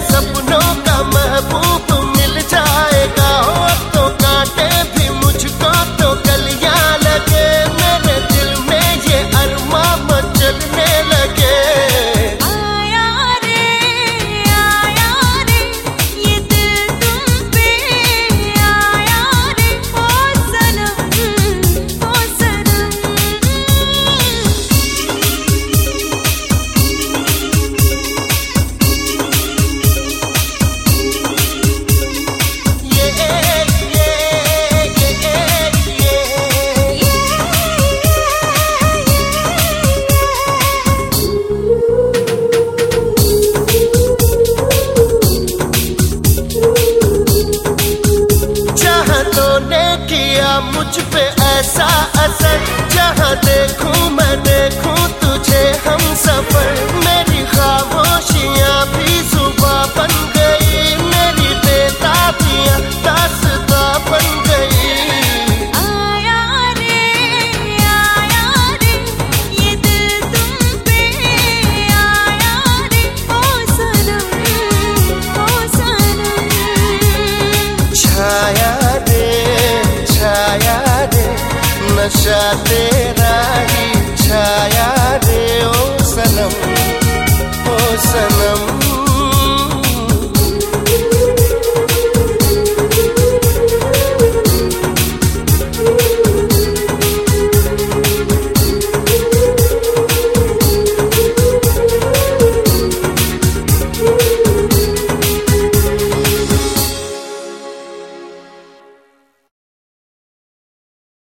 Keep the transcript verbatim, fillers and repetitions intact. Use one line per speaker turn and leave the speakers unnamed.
सपनों का महबूब मिल जाएगा। हो तो कांटे भी मुझको तो कलियां लगे, मेरे दिल में ये अरमा मचलने लगे। मुझ पे ऐसा असर, जहाँ देखूं मैं देखूं तुझे हम सफर। मेरी खामोशियाँ भी जुबां बन गई, मेरी बेताबियाँ दास्तां बन गई।
आया रे आया रे ये दिल तुम पे आया रे, ओ सनम ओ सनम।
छाया रे छाया रे नशा तेरा